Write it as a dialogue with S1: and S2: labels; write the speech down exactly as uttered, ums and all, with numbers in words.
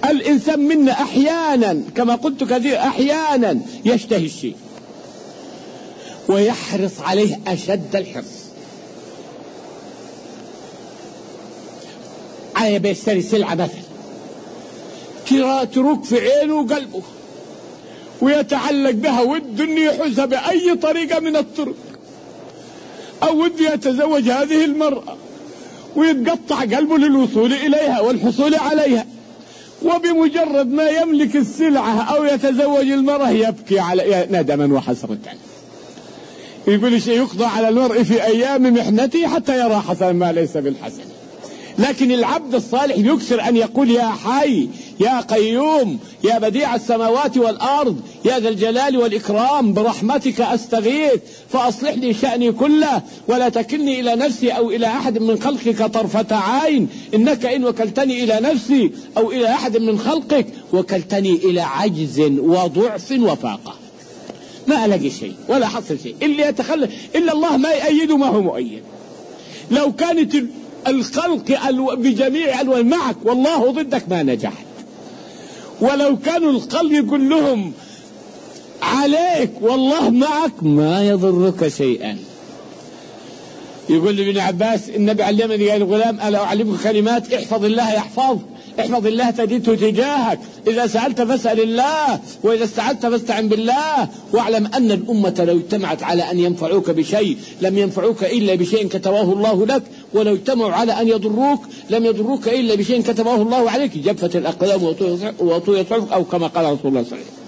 S1: الإنسان منا أحيانا كما قلت كثير أحيانا يشتهي الشيء ويحرص عليه أشد الحرص، عاية بيشتري سلعة مثلا تروق في عينه وقلبه ويتعلق بها ود أن يحوزها بأي طريقة من الطرق، أو ود يتزوج هذه المرأة ويتقطع قلبه للوصول إليها والحصول عليها، وبمجرد ما يملك السلعة أو يتزوج المرأة يبكي على ندما وحسرة. يقول شيء يقضى على المرء في أيام محنته حتى يرى حسنا ما ليس بالحسن. لكن العبد الصالح يكثر أن يقول يا حي يا قيوم يا بديع السماوات والأرض يا ذا الجلال والإكرام برحمتك أستغيث فأصلح لي شأني كله ولا تكلني إلى نفسي أو إلى أحد من خلقك طرفة عين، إنك إن وكلتني إلى نفسي أو إلى أحد من خلقك وكلتني إلى عجز وضعف وفاقة، ما ألاقي شيء ولا حصل شيء إلا يتخلى إلا الله ما يأيد ما هو مؤيد. لو كانت الخلق بجميع ألوان معك والله ضدك ما نجحت، ولو كانوا الخلق كلهم عليك والله معك ما يضرك شيئا. يقول ابن عباس النبي علمني يا الغلام ألا أعلمك كلمات احفظ الله يحفظك، احفظ الله تجده تجاهك، إذا سألت فاسأل الله وإذا استعنت فاستعن بالله، واعلم أن الأمة لو اجتمعت على أن ينفعوك بشيء لم ينفعوك إلا بشيء كتبه الله لك، ولو اجتمعوا على أن يضروك لم يضروك إلا بشيء كتبه الله عليك. جفت الأقلام وطوي الصحف أو كما قال رسول الله صلى الله عليه وسلم.